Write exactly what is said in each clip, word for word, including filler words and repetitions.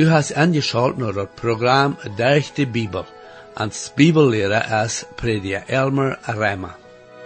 Du hast angeschaut naar het programma Durch de Bibel. Als Bibellehrer is prediker Elmer Reimer.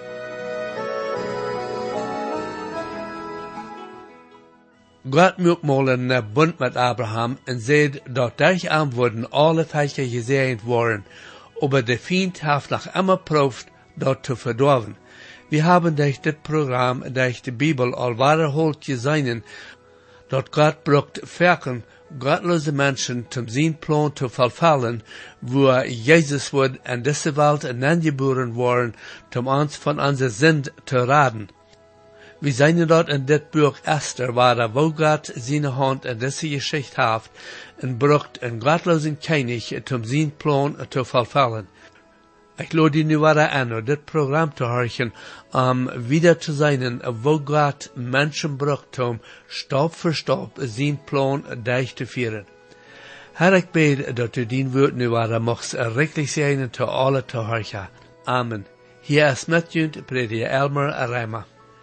God maakt mal een bund met Abraham en zei dat durch aan worden alle Völker gezegend worden, aber der Feind heeft nog immer proeft dat te verdorven. Wir haben durch dit Programm, durch die Bibel al wahrholt gesehen, dat Gott brucht Verken, gottlose Menschen zum sein Plan zu verfallen, wo Jesus wird in diese Welt hineingeboren worden, um uns von unserer Sünde zu raden. Wir sehen dort in dit Buch Esther, waar wo Gott seine Hand in diese Geschichte hat, und brucht einen gottlosen König, um sein Plan zu verfallen. Ich lade die nu wieder an, dit Programm zu hören, um wieder zu sein, wo Gott Menschen brucht, um Stap für Stap sein Plan durchzuführen. Herr, ich bete, dass du den Wort nu wieder machst, richtig sein zu alle zu hören. Amen. Hier ist Matthew, Prediker Elmer Reimer.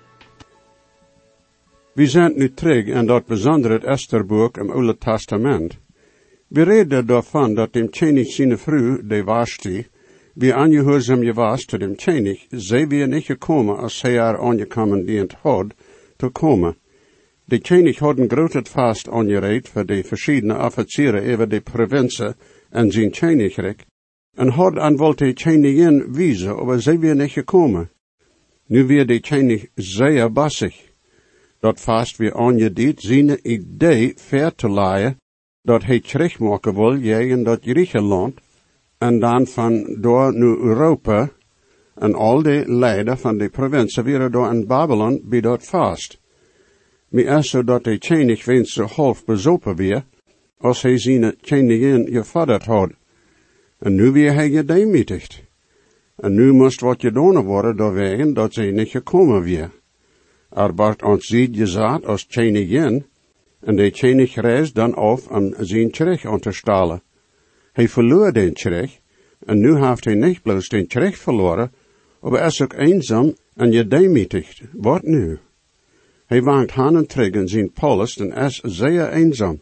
We zijn nu terug in dat bijzondere Estherboek im Oude Testament. We reden daarvan dat dem König zijn vrouw, de Vashti, wie angehorsam gewas zu dem König, zij wir nicht gekommen, als hij haar angekommandient had, te komen. De König had een groot vast aangereid voor de verschiedene officieren over de provincie en zijn Königreich, en had aan wil de Königin wijzen, aber zij wir nicht gekommen. Nu weer de König zeer bassig. Dat vast weer aangediend zijn idee ver te leiden, dat hij terugmaken wil tegen dat Griekenland, en dan van door naar Europa, en al de leider van de provincie weer door in Babylon bij dat vast. Maar is zo dat de König wens zo half bezopen weer, als hij zijn Königin gevorderd had. En nu weer hij gedemütigt. En nu moest wat gedaan worden doorwegen dat zij niet gekomen weer. Er wordt ons ziet gezegd als Königin, en de König reist dan af om zijn terug aan te stellen. Hij verloor den terug, en nu heeft hij niet bloos den terug verloren, maar is ook eenzaam en gedemütigt. Wat nu? Hij waagt handen terug in zijn polis en is zeer eenzaam.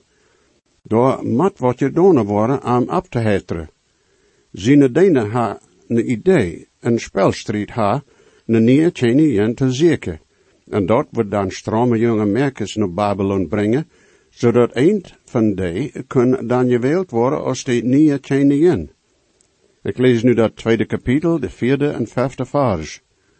Daar moet wat gedaan worden om op te heteren. Zijn dienen ha een idee, een spelstrijd ha, een nieuwe Königin te zeker. En dat wordt dan strome jonge merkers naar Babylon brengen, zodat eind van die kan dan gewählt worden als de nieuwe Königin. Ik lees nu dat tweede kapitel, de vierde en vijfde vers.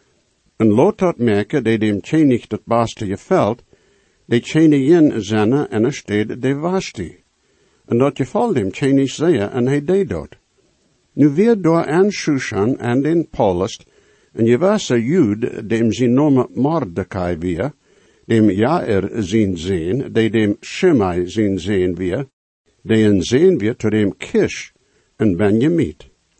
En laat dat merken, die dem König dat beste gevalt, de Königin zenne en er steed de Vashti. En dat gevalt dem König zeer, en hij deed dat. Nu weer door aan Shushan en den Paulus, en je was een Jood, dem zijn naam Mordecai weer, dem Jair zijn zeen, die dem Shimei zijn zeen weer, die een zeen weer to dem Kish en Benjamin.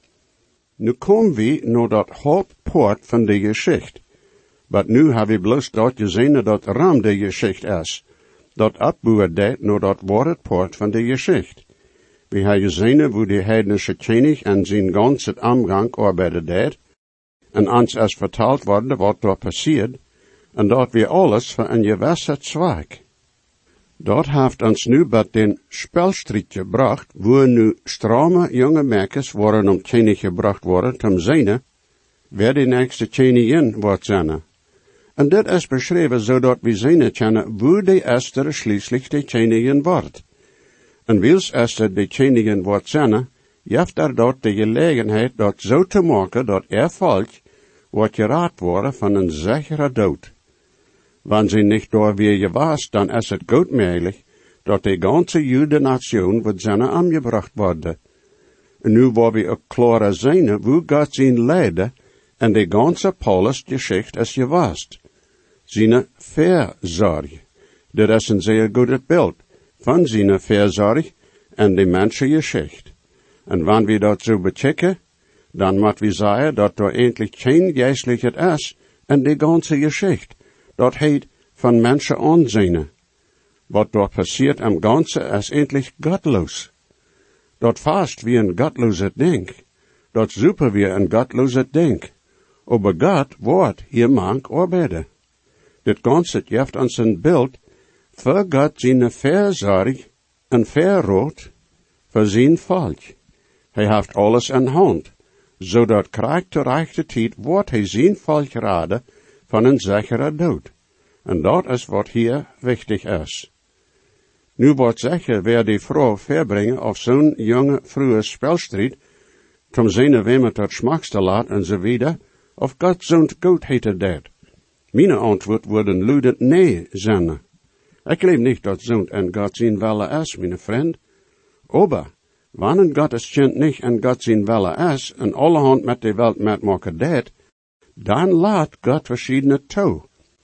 Nu komen we naar dat hoofdpoort van de geschichte. Maar nu hebben we bloos dat gezien dat ram de geschichte is, dat opboer deed naar dat woordpoort van de geschichte. We hebben gezien hoe de heidnische König en zijn ganse omgang arbeiden deed, en ons is verteld worden wat daar passiert, en dat we alles voor een gewisse zweig. Dat heeft ons nu bij den spelstrijd gebracht, waar nu strome jonge merkers worden om König gebracht worden, om zijn, wer de nächste Königin wordt zijn. En dit is beschreven zodat we zien kunnen, wo de Esther schließlich de Königin wordt. En wils Esther de Königin wordt zijn, heeft er dat de gelegenheid dat zo te maken dat er volk wordt geraad worden van een zekere dood. Wanneer ze niet door weer gewas, dan is het goed mogelijk dat de ganze Judenation wordt zijn omgebracht worden. En nu waar we ook klaar zijn, hoe God zijn leiden, en de ganze Paulus geschichte is gewast. Zijn verzorg. Dat is een zeer goed beeld van zijn verzorg en de mensen geschichte. En wanneer we dat zo bechecken, dan moet we zeggen dat er eindelijk geen geestelijkheid is en de ganze geschichte. Dat heet van mensen aanzien. Wat dort passiert am Ganze is eindelijk gottloos. Dat vast wie een gottloze denk. Dat super wie een gottloze denk. Aber Gott wordt hier mank arbeiden. Dit Ganze geeft ons een beeld voor Gott zijn verzorg een verrood voor zijn volk. Hij heeft alles in hand, zodat krijgt de rechte tijd wordt hij zijn volk raden van een zekere dood. En dat is wat hier wichtig is. Nu wordt zeker weer die vrouw verbrengen of zo'n jonge, vroege spelstrijd, om zijn wemmer tot smaks te laten en zo wieder, of God zo'n goed heette dat. Mijn antwoord worden luidend nee zijn. Ik geloof niet dat zo'n en God zijn welle is, mijn vriend. Aber, wanneer God es kind niet en God zijn welle is, en allerhand met de welt metmaken dat, dan laat God verschiedene toe.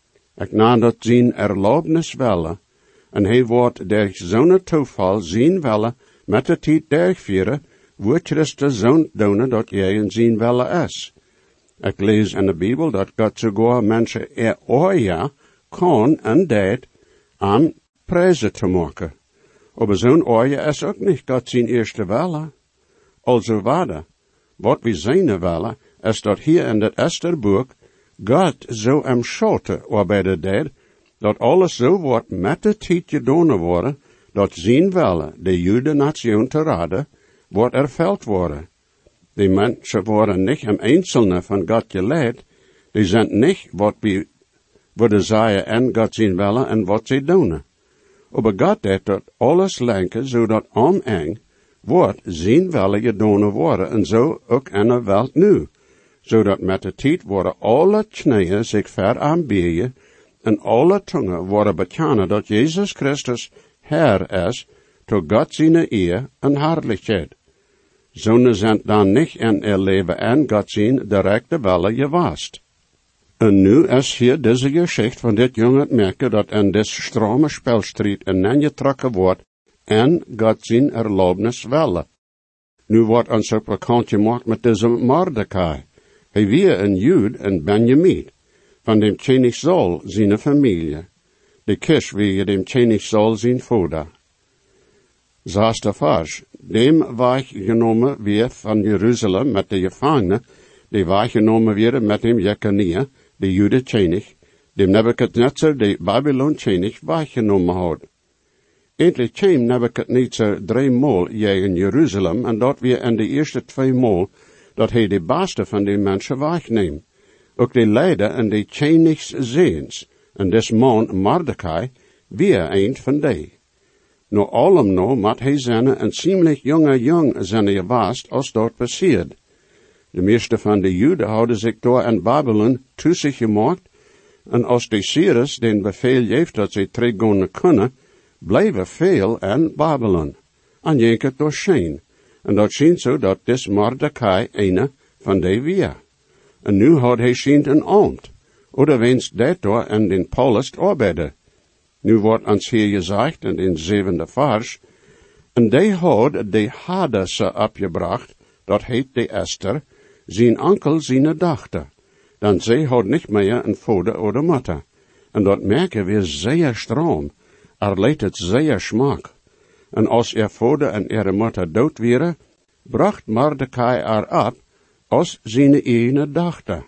Ik naam dat zijn erlaubnis welle, en hij wordt durch zo'n toeval zijn welle met de tijd durchvieren, wo Christus zo'n doen dat jij in zijn welle is. Ik lees in de Bijbel dat God sogar mensen eroja kan en deed aan prijzen te maken. Aber zo'n oja is ook niet God zijn eerste welle. Also waarde, wat we zijn welle, is dat hier in het Estherboek God zo am schoten arbeiden deed, dat alles zo wordt met de tijd gedaan worden, dat zijn welle, de Jude nation te raden, wordt erveld worden. Die mensen worden niet im Einzelne van God geleid, die zijn niet wat we worden zeggen en God zijn welle en wat ze doen. Aber God deed dat alles lenken, zodat om eng wordt zijn welle gedaan worden, en zo ook in de wereld nu. Zodat met de tijd worden alle knieën zich ver aanbieden, en alle tongen worden bekennen dat Jezus Christus Herr is, tot God zijn eer en herrlijkheid. Zonen zijn dan niet in er leven en God zijn directe welle gewast. En nu is hier deze geschichte van dit jonge merken dat in deze strome spelstrijd een aangetrokken wordt en God zijn erlaubnis welle. Nu wordt ons ook bekend gemaakt met deze Mordecai. Hij weer een Jood en Benjamin, van dem König Saul zijn familie. De kies wie dem König Saul zijn vader. Zaste vers, dem weggenomen weer van Jeruzalem met de gevangenen, die weggenomen weer met dem Jekania, de Jude König, dem Nebuchadnezzar, de Babylon König, weggenomen had. Eindelijk kwam Nebuchadnezzar driemaal tegen Jeruzalem, en dat weer in de eerste twee maal, dat hij de beste van die mensen wegneemt. Ook de leider en de Königszeens, en des man Mordecai, weer een van die. No allem no mat hij zijn een ziemlich jonge jong zijn gewaast als dat passiert. De meeste van de Juden hadden zich door in Babylon toe zich gemaakt, en als de Cyrus den bevel heeft dat zij teruggaan kunnen, blijven veel in Babylon. En jenket door scheen. En dat schijnt zo dat des Mordecai een van die weer. En nu had hij schijnt een ambt, oder wens dat door in den Paulus arbeiden. Nu wordt ons hier gezegd in den zevende vers, en die had de Hadesse opgebracht, dat heet de Esther, zijn onkel zijn dochter. Dan zij had niet meer een vader oder moeder. En dat merken we zeer stroom, er leidt het zeer smaak. En als er vader en ihre moeder dood waren, bracht Mordecai er op als zijn ene dochter.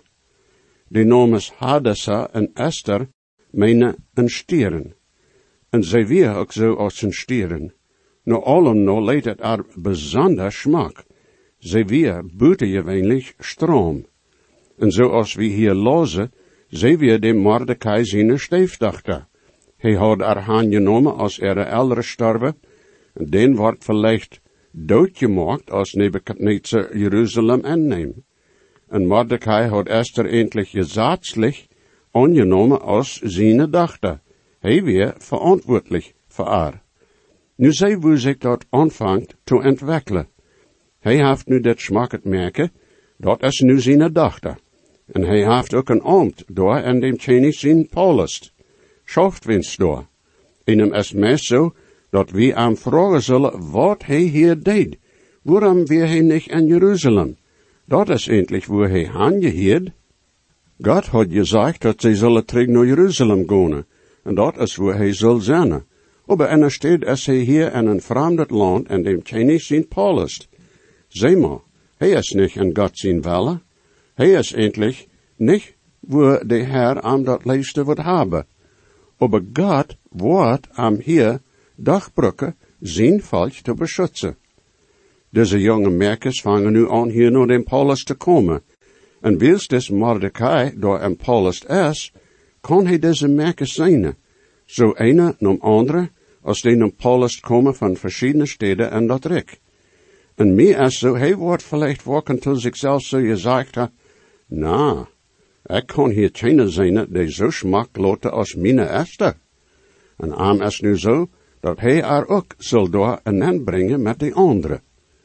De namen Hadessa en Esther meinen een stieren. En zij weer ook zo als een stieren. No allem no leidt het er bijzonder smaak. Zij weer buitengewöhnlich stroom. En zoals we hier lezen, zij weer de Mordecai zijn stiefdochter. Hij had haar aangenomen als er eldere starve, en den wordt vielleicht doodgemaakt als Nebuchadnezzar Jeruzalem inneemt. En Mordecai had Esther eindelijk gezatzlich aangenomen als zijn dochter. Hij weer verantwoordelijk voor haar. Nu zij hoe zich dat aanvangt te ontwikkelen. Hij heeft nu dit smaak merken, dat is nu zijn dochter. En hij heeft ook een ambt door en dem König zijn Paulus. Schaftwinst door. En hem is meest zo, dat we hem vragen zullen wat hij hier deed. Waarom weer hij niet in Jeruzalem? Dat is eindelijk waar hij aangeheerd. God had gezegd dat zij zullen terug naar Jeruzalem gaan. En dat is waar hij zal zijn. Aber in der Stadt is hij hier in een vreemd land en dem König zijn Paulus. Zeg maar, hij is niet in God zijn welle. Hij is eindelijk niet waar de Herr am dat leefste wordt hebben. Aber God wordt am hier dagbrücken zijn volk te beschützen. Deze jonge merkers vangen nu aan hier naar den Paulus te komen. En wils des Mordecai door een Paulus is, kan hij deze merkers zijn. Zo ene nom andere, als die nom Paulus komen van verschillende steden en dat rijk. En mij is zo, hij wordt vielleicht waken tot zichzelf zo gezegd ha, na, ik kan hier geen zijn die zo smak loten als mine Esther. En aan is nu zo, dat hij er ook zal door een end brengen met die andere.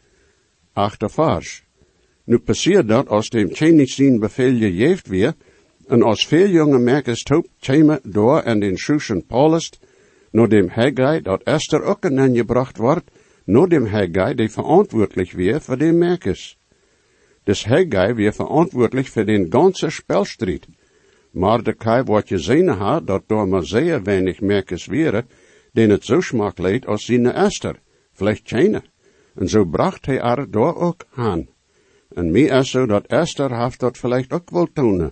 Achter vers. Nu passeert dat als dem niet zien bevel gegeven weer, en als veel jonge merkers toop komen door en den Schuschen Paulus, naar dem Haggai dat Esther ook een gebracht wordt, naar dem Haggai die verantwoordelijk weer voor den merkers. Dus Haggai weer verantwoordelijk voor den ganzen spelstrijd. Mordecai wordt gezien had dat door maar zeer weinig merkers wären, den het zo smak leed als zijn Esther, vielleicht keine. En zo bracht hij er door ook aan. En mij is zo dat Esther heeft dat vielleicht ook wel tonen.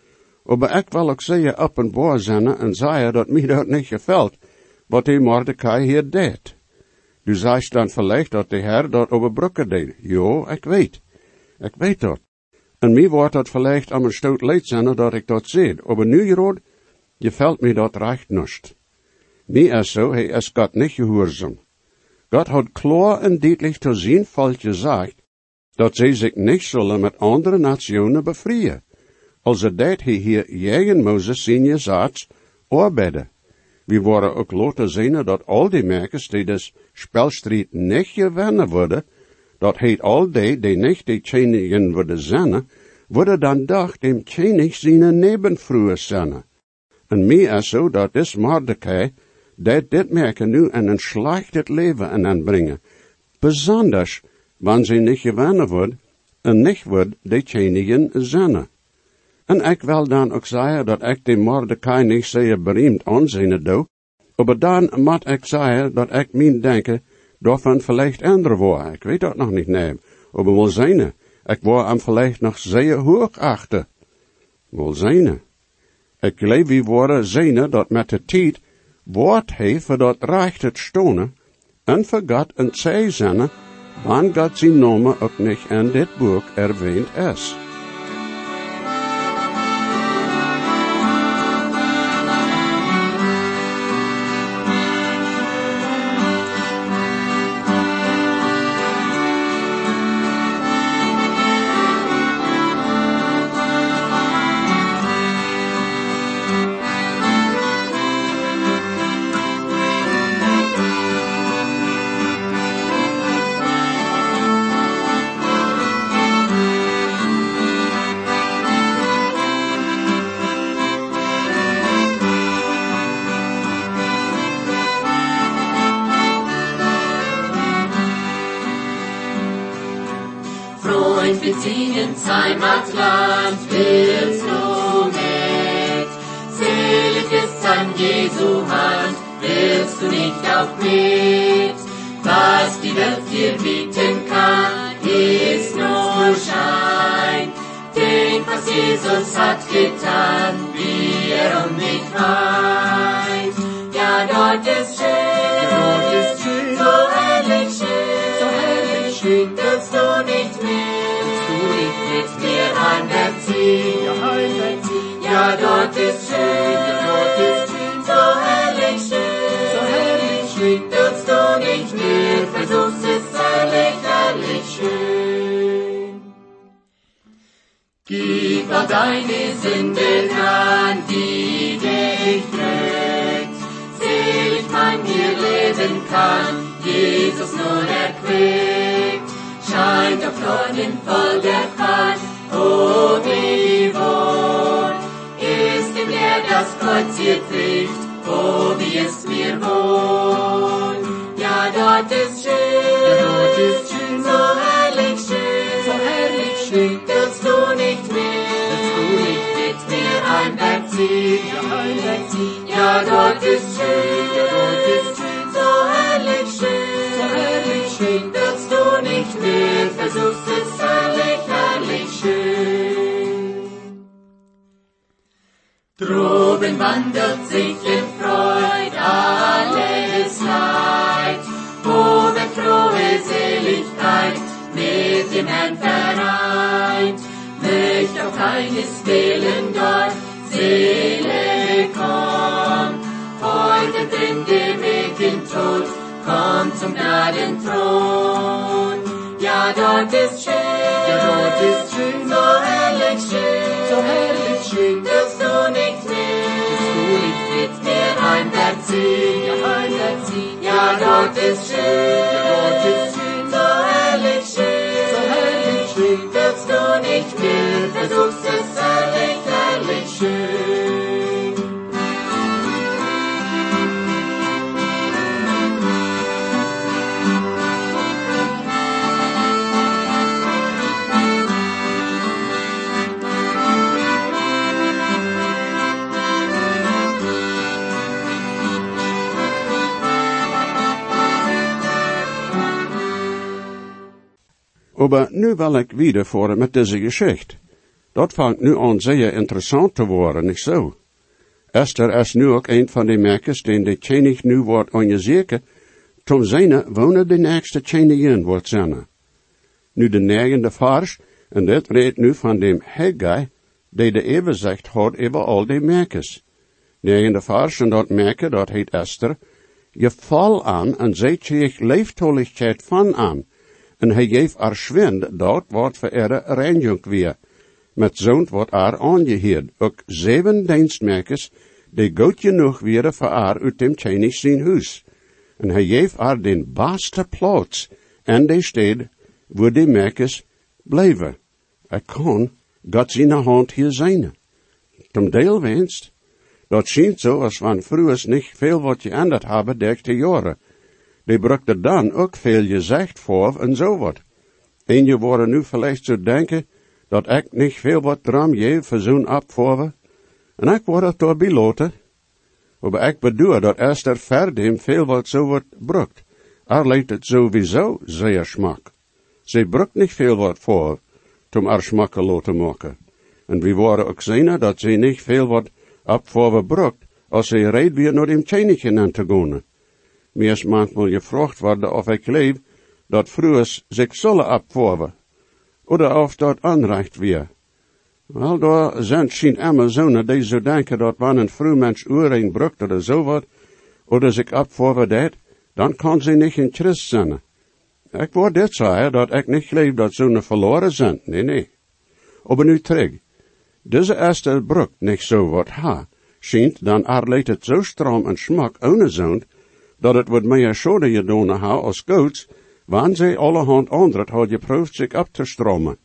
Maar ik wil ook zeggen op en boor zijn en zeggen dat mij dat niet gefällt, wat die Mordecai hier deed. Du zegt dan vielleicht dat de Herr dat overbrukken deed. Jo, ik weet. Ik weet dat. En mij wordt dat vielleicht aan een stoot leid zijn dat ik dat zie. Maar nu, Jeroen, gefällt mij dat recht niet. Mij is zo, hij is God niet gehoorzaam. God had klar en duidelijk te zijn volk gezegd, dat zij zich niet zullen met andere nationen bevrijen. Also dat hij hier tegen Mozes zijn gezegd, arbeiden. We worden ook laten zien dat al die merkers die des spelstrijd niet gewinnen worden, dat heet al die die niet die Tjenigen worden zijn, worden dan doch dem Tjenig zijn nebenvrouwen zijn. En mij is zo dat is Mordecai, dat dit merken nu en een slecht leven en aanbrengen. Besonders, wanneer ze niet gewinnen wordt, en niet wordt die Tjenigen zijn. En ik wil dan ook zeggen dat ik de Mordecai niet zeer bereemd aanzien doe, maar dan moet ik zeggen dat ik mijn denken daarvan vielleicht andere worden. Ik weet dat nog niet neem, maar wel zijn. Ik word hem vielleicht nog zeer hoog achten. Wel zijn. Ik geloof wie worden zijn dat met de tijd wordt hij voor dat recht het stonen en voor God en zij zijn, wanneer God zijn naam ook niet in dit boek erwähnt is. Wir ziehen ins Heimatland, willst du mit? Selig ist an Jesu Hand, willst du nicht auch mit? Was die Welt dir bieten kann, ist nur Schein. Denk, was Jesus hat getan, wie er um dich weint. Ja, dort ist schön, ja, dort ist schön, so herrlich schön, so herrlich schön, willst du nicht mit? Mit mir heimwärtsziehen, ja, heimwärtsziehen. Ja, dort ist schön, ja, dort ist schön, so herrlich schön, so herrlich schön. Willst du nicht mehr, versuch's, ist herrlich, herrlich schön. Gib all deine Sünden an, die dich drückt. Selig man hier leben kann, Jesus nun erquickt. Scheint auf Dornen voll der Qual, oh wie wohl ist dem Leer das Kreuz hier Pflicht, oh wie es mir wohl. Ja, dort ist schön, ja, dort ist schön, so herrlich schön, so herrlich schön. Willst du nicht mehr, willst du nicht mit mir heimwärtsziehen, ja, heimwärtsziehen. Ja, dort ist schön, ja, dort ist schön, so herrlich schön, so herrlich schön. Willst du nicht mehr, versuch's, ist herrlich, herrlich schön. Droben wandelt sich in Freud alles Leid, wo dem Herrn vereint. Möcht auch keines fehlen dort, Seele, komm. Heute in dem ewigen Tod, komm zum Gnadenthron. Ja, dort ist schön, ja, dort ist schön, so herrlich schön, so herrlich schön, wirst du nicht mit, wirst du nicht mit mir heimwärtsziehen, ja, heimwärtsziehen. Ja, dort ist schön, ja, dort ist schön, so herrlich schön, so herrlich schön, wirst du nicht mit, versuchst es herrlich, herrlich schön. Aber nu wil ik wieder voeren met deze geschichte. Dat vangt nu aan zeer interessant te worden, niet zo? Esther is nu ook een van de merkers die de tjenig nu wordt onderzoeken, tom zijne wonen de nächste tjenigin wordt zijn. Nu de negende vers, en dit redt nu van dem Haggai, die de overzicht had over al die merkers. Negende vers, en dat merken, dat heet Esther, je val aan, en zij kreeg leeftoligheid van aan, en hij geeft haar schwind, dat wordt voor ihre reinigung weer. Met zo'n wordt haar aangeheerd, ook zeven dienstmerkers, die goed genoeg weer voor haar uit dem tjenig zijn huis. En hij geeft haar den beste plaats, en die stad, waar die merkers blijven. Er kan God zijn hand hier zijn. Tom deel wenst, dat schijnt zo, als van vroeger niet veel wat geändert hebben, dertig jaren. Die brukte dan ook veel gezegd voor en zo wat. En je worden nu vielleicht zo denken, dat ik niet veel wat dram je voor zo'n opvoeren. En ik word het door beloten. Maar ik bedoel dat Esther verder veel wat zo wat brukt. Er leidt het sowieso zeer smak. Ze brukt niet veel wat voor, om haar smakkeloos te maken. En we worden ook zien dat ze niet veel wat opvoeren brukt, als ze reed weer naar dem tjenigje aan te gaan. Mir is manchmal gefragt worden of ik leef, dat vroeger zich zullen opvoeren, oder of dat aanrecht weer. Wel, daar zijn geen Amazonen die zo denken dat wanneer een vroeg mens oorring brukt oder zo wat, oder zich opvoeren deed, dan kan ze niet in Christ zijn. Ik word dit zeggen dat ik niet geloof dat zo'n verloren zijn, nee, nee. Aber nu terug, deze Esther brukt niet zo wat ha, schijnt dan er leidt het zo stram en smak ohne zo'n, dat het wat meer schade gedaan ha als goeds, wanneer zij allerhand anderen had geproefd zich op te stromen.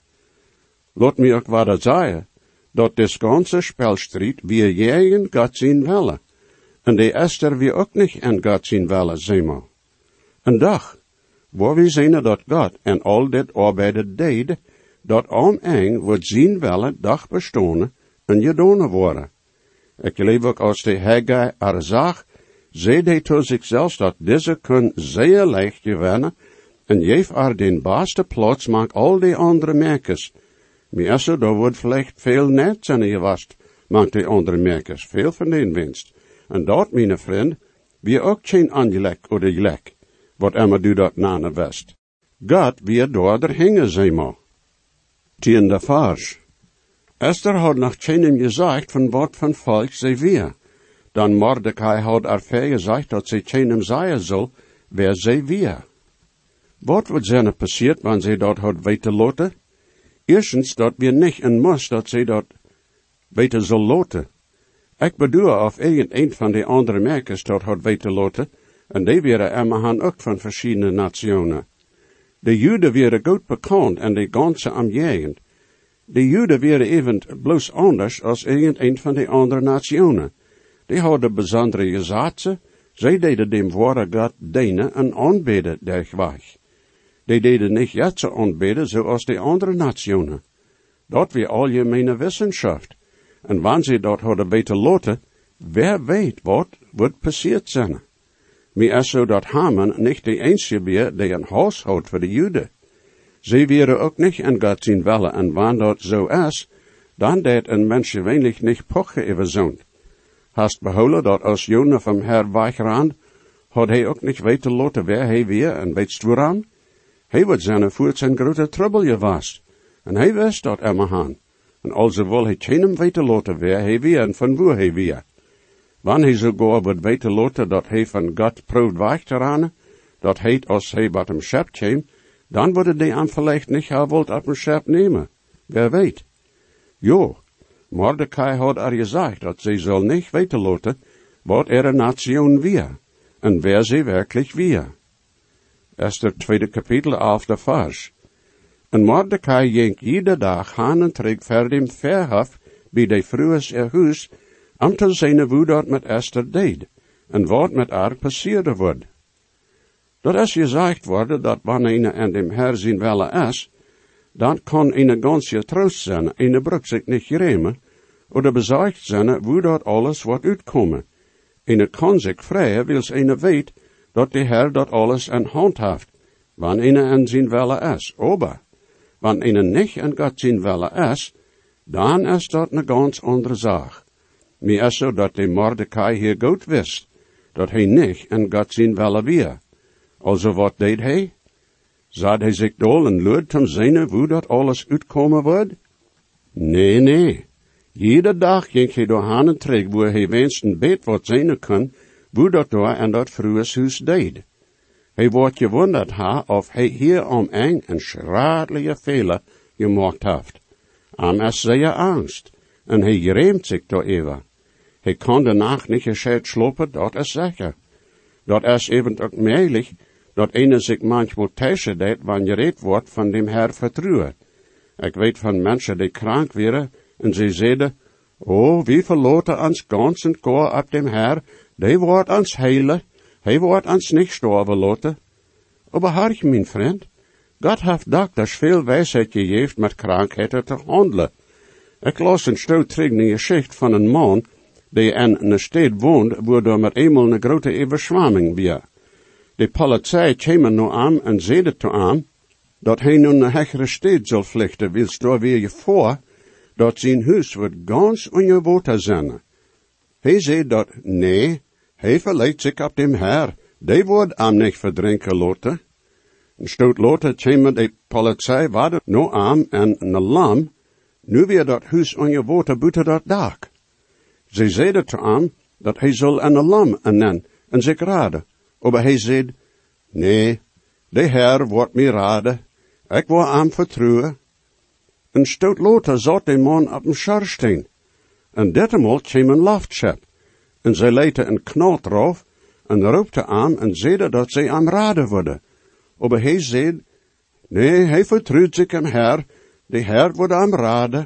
Laat me ook wat zeggen, dat dit ganze spelstrijd weer jegen God zien willen, en die Esther weer ook niet en God zien willen, zeg maar. Een dag, waar we zien dat God en al dit arbeid deed, dat oneng wordt zien willen dag bestaan en gedaan worden. Ik geloof ook als de Haggai er zag, zei hij tot zichzelf dat deze kun zeer leicht gewinnen, en geef er den beste plaats maak al die andere merkers. Maar zo, daar wordt vielleicht veel net zijn gewast, maakt die andere merkers, veel van den winst. En dat, mijn vriend, wie ook geen angelek oder gelek, wat immer du dat nane west. God wie door er hingen, zeg maar. Tiende vers. Esther had nog keinem gezegd van wat van volk zij weer. Dan Mordecai had er ver gezegd dat zij keinem zeggen zal, wer zij weer. Wat wordt zijn passiert, wanneer zij dat had weten laten? Eerstens, dat we niet en moest dat zij dat weten zal laten. Ik bedoel of irgendein van die andere merkers dat had weten laten, en die waren immerhan ook van verschillende nationen. De Joden waren goed bekend en de ganze omgeving. De Joden waren even bloos anders als irgendein van die andere nationen. Die hadden bijzondere gezaten, zij deden dem ware God dienen en aanbidden dergweg. Die deden niet jetze aanbidden zoals de andere nationen. Dat was algemene wissenschaft. En wanneer ze dat hadden weten laten, wer weet wat wordt passiert zijn. Maar is zo dat Haman niet de enige weer die een huis houdt voor de Joden. Ze waren ook niet in God zien willen, en wanneer dat zo is, dan deed een mens gewöhnlich niet pochen over zo'n. Hast behouden dat als Jona van Herr wegrand, had hij ook niet weten laten wer hij weer en weet waarom? Hij wordt zijn voet zijn grote trouble geweest. En hij wist dat immer aan. En alsowel hij keinem weten laten weer hij weer en van waar hij weer. Wanneer hij sogar wordt weten laten dat hij van God proeft weg te ranen, dat hij als hij wat hem schep kwam, dan worden die hem vielleicht niet gewollt op een schep nemen. Wer weet. Jo, Mordecai had er gezegd dat zij zal niet weten laten wat er een nation weer, en wer ze werkelijk weer. Esther tweede kapitel elfde vers. En Mordecai ging iedere dag aan en terug voor dem verhof bij de vrouwes er huis, om te zien hoe dat met Esther deed, en wat met haar passeerde wordt. Dat is gezegd worden dat wanneer een en dem Herr zien welle is, dan kan een ganse troost zijn, een broek zich niet geremen, oder bezorgd zijn hoe dat alles wordt uitkomen. Een kan zich vrije, wils een weet, dat de Herr dat alles in hand heeft, wanneer een en zien welle is. Ober, wanneer een niet en God zien welle is, dan is dat een ganz andere zaak. Meer is zo dat de Mordecai hier goed wist, dat hij niet en God zien welle weer. Also wat deed hij? Zat hij zich dol en luid om zien hoe dat alles uitkomen wordt? Nee, nee. Iedere dag ging hij door aan en terug, waar hij wenst een beet wat zien kon, hoe dat door en dat vrouwenshuis deed. Hij wordt gewonderd ha, of hij hier om een en schradelige fehler gemaakt heeft. Am is zeer angst, en hij gereemt zich door even. Hij kan de nacht niet gescheit slopen, dat is zeker. Dat is even ook meelig, dat ene zich manchmal tegen deed, wanneer gereed wordt van dem Herr vertrouwen. Ik weet van mensen die krank waren, en ze zeiden, oh, wie verloten ons ganzen koor op dem Herr, die wordt ons heilen, hij wordt ons niet sterven laten. Aber harch, mijn vriend, God heeft dokters veel wijsheid gegeven met krankheden te handelen. Ik las een stout terug een geschicht van een man, die in een stad woont, waar er met eenmaal een grote overschwamming was. De politie kwam nu aan en zeide te aan, dat hij nu een hechere stad zal vluchten, wils daar weer je voor, dat zijn huis wordt ganz ongewoten zijn. Hij zei dat, nee, hij verleidt zich op dem Herr, die wordt hem niet verdrinken laten. Een stoot later kwam de politie waarde nu aan en een lam, nu weer dat huis ongewoten buiten dat dak. Ze zeiden te hem, dat hij zal een lam nemen en zich raden. Maar hij zei, nee, de Herr wordt mij raden, ik wil hem vertrouwen. Een stoot later zat de man op een schoorsteen. En ditmaal kwam een loftschep. En zij leidde een knot erop en roepte aan en zeide dat zij hem raden worden. Maar hij zei, nee, hij vertrouwt zich hem Herr, de Herr wordt hem raden.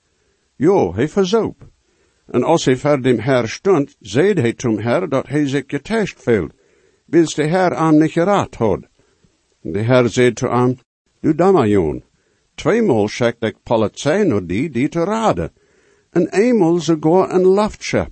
Jo, hij verzoop. En als hij voor dem Herr stond, zeide hij zum Herr dat hij zich getest voelt, wils de Herr hem niet geraad had. De Herr zei te hem, du dammerjoen, tweemaal schickt ik politie naar die, die te raden, en eenmaal sogar een loftschep.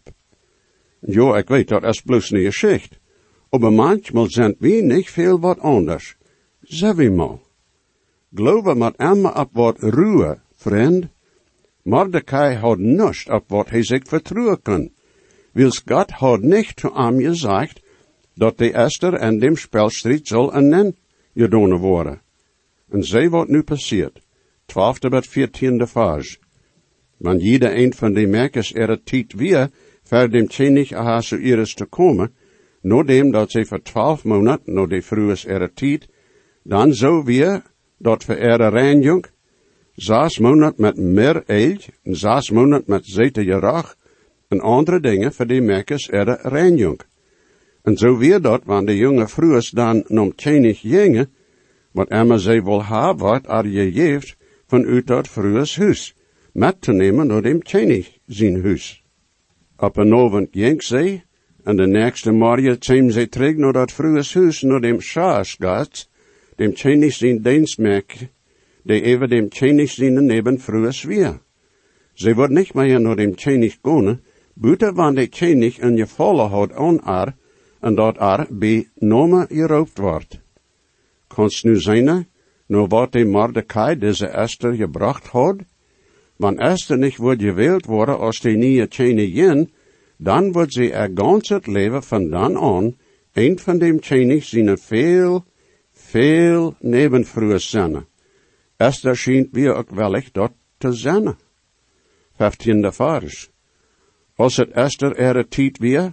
Jo, ik weet, dat is bloos een geschicht, maar manchmal zijn we niet veel wat anders. Zeg wie mal. Geloven met immer op wat ruhe, vriend. Mordecai had niets op wat hij zich vertrouwen kon. Wils God had niet te hem gezegd, dat de Esther en dem spelstrijd zal een nen gedaan worden. En zij wat nu passiert. Twaalfde tot veertiende vers. Want jeder een van die merkers er het tijd weer, voor dem tjenig Ahasuerus te komen, nadat dat zij voor twaalf maanden, na de vroeges er het tijd, dan zo weer, dat voor er reinjong, zes maanden met meer eil, en zes maanden met zete gerach, en andere dingen voor die merkers er reinjong. En zo weer dat, wanneer de jonge vroeges dan nom tjenig gingen, wat emmer zij wil hebben, wat er je geeft, vanuit dat vroeges huis, met te nemen door dem tjenig zijn huis. Op een avond ging zij, en de nächste morgen kwam zij terug naar dat vroeges huis, naar dem Schaasgast, dem tjenig zijn dienstmerk, die even dem tjenig zijn neben vroeges weer. Zij wordt niet meer naar dem tjenig gaan, buiten wanneer de tjenig een gevallen had aan haar, en dat haar bij nome geroopt wordt. Kanst nu zijn, nou wat de Mordecai deze Esther gebracht had? Want Esther niet wordt gewählt worden als die nieuwe tjenigin, dan wordt ze er ganz het leven van dan aan een van dem tjenig zijn veel, veel nebenvrouwen zijn. Esther schijnt weer ook wellicht dat te zijn. Vijftiende vers. Als het Esther er tijd weer,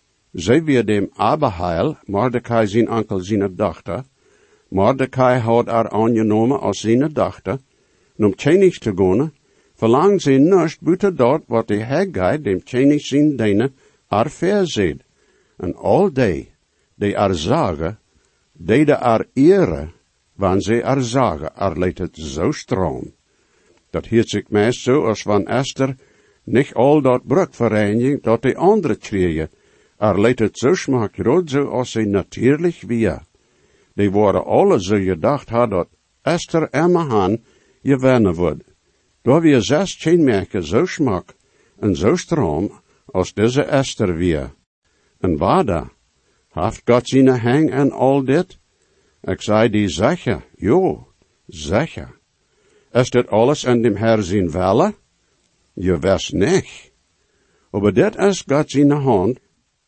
zij weer dem Abihail, Mordecai zijn onkel zijn dochter, Mordecai had haar aangenomen als zijn dochter, om tjenig te gaan, verlangt zij niets buiten dat wat de Haggai dem tjenig zijn dienen, haar verzet. En al die, die haar zagen, deden haar ere, wanneer zij haar zagen, haar leidt het zo stroom. Dat hield zich meest zo als van Esther, niet al dat brugvereniging dat de andere kregen, haar leidt het zo smaakrood zo als zij natuurlijk weer. Die waren alle zo gedacht had dat Esther Emma Han gewinnen wordt. Door weer zes kenmerken zo smak en zo stroom als deze Esther weer. En waarda, heeft God zijn hang en al dit? Ik zei die zeker, jo, zeker. Is dit alles in dem Herr zijn welle? Je wist niet. Maar dit is God zijn hand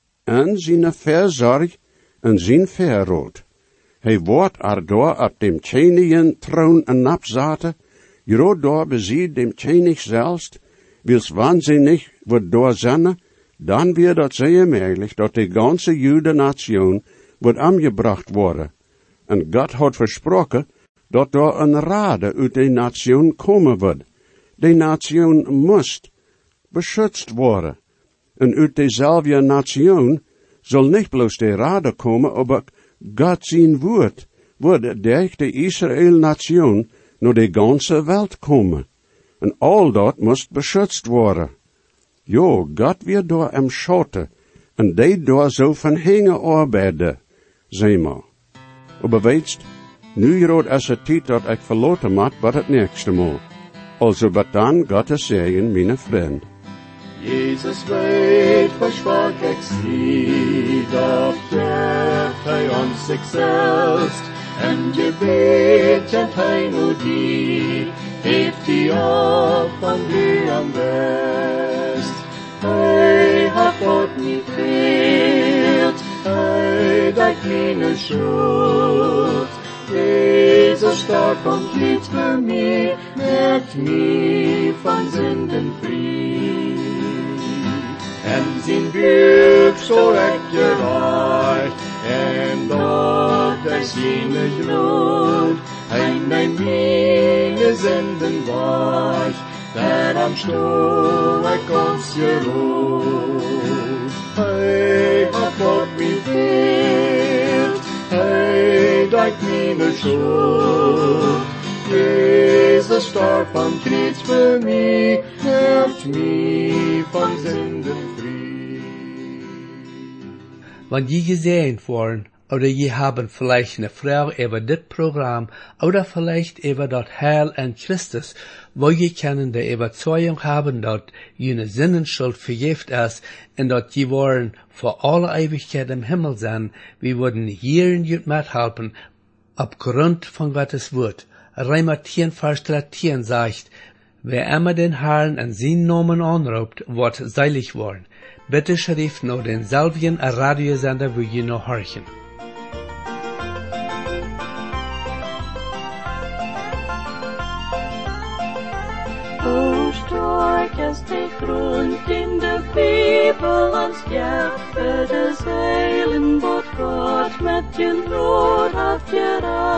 en zijn verzorg en zijn verrood. Hij wordt er door op dem tjenigen troon en napzaten, groot door beziet dem tjenig zelfs, wils waanzinnig wordt door zijn, dan wird dat zeer mogelijk dat de ganze Judenation wordt aangebracht worden. En God had versproken dat er een rade uit de nation komen wordt. De nation moest beschützt worden. En uit dezelfde nation zal niet bloos de rade komen, maar God zijn woord wordt durch de Israël-nation naar de ganze welt komen. En al dat moest beschützt worden. Jo, God weer door hem schoten, en die door zo van hingen arbeiden, zeg maar. Maar weetst, nu rood is het tijd dat ik verloten moet, wat het nächste mal. Also wat dan, Gottes Segen, mijn vriend. Jesus weet, versprach ik zie, dat geeft hij ons zichzelf, en gebet kent hij nu die, heeft die op van wie am best. Hij hat God niet veelt, hij dekt meine schuld. Jezus starb und litt für mich, merkt mich von Sünden frei. En zijn buik zo recht gereicht, en dort er seine Glut, ein mein meine Sünden weich, der am Stuhl er kommt's geruht. Hey, hat Gott mich fehlt, hey, dekt meine Schuld. Jesus starb am Kreuz für mich, helft mich von Sünden frei. Wenn je gesehen worden, oder je haben vielleicht eine Frau über das Programm, oder vielleicht über das Heil in Christus, wo je können die Überzeugung haben, dass jene Sinnenschuld vergift ist, und dass je wollen für alle Ewigkeit im Himmel sein, wir würden hier in jut mithelfen, aufgrund von Gottes Wort. Römer zehn, Vers dreizehn sagt, wer immer den Herrn in seinen Namen anruft, wird seilig worden. Bitte schrift nur den selben Radiosender, wo ihr noch horchen. O stark ist die Grund in der Bibel ans Jahre des Heilen, Gott Gott mit den Rot auf der